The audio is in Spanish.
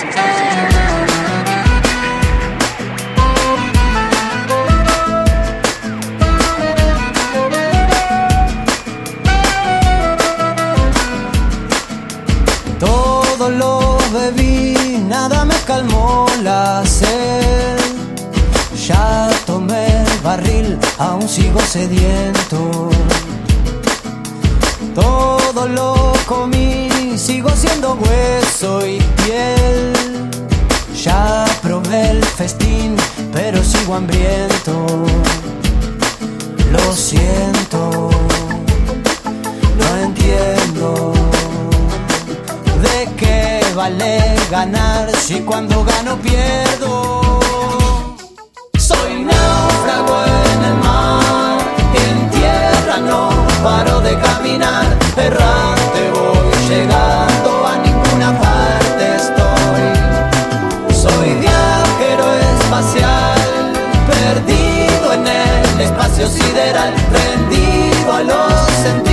Todo lo bebí, nada me calmó la sed. Ya tomé el barril, aún sigo sediento. Todo lo comí, sigo siendo hueso y piel. Ya probé el festín, pero sigo hambriento. Lo siento, no entiendo. ¿De qué vale ganar si cuando gano pierdo? Soy náufrago en el mar, en tierra no paro de caminar. Errante voy, llegando a ninguna parte estoy. Soy viajero espacial, perdido en el espacio sideral, rendido a los sentidos.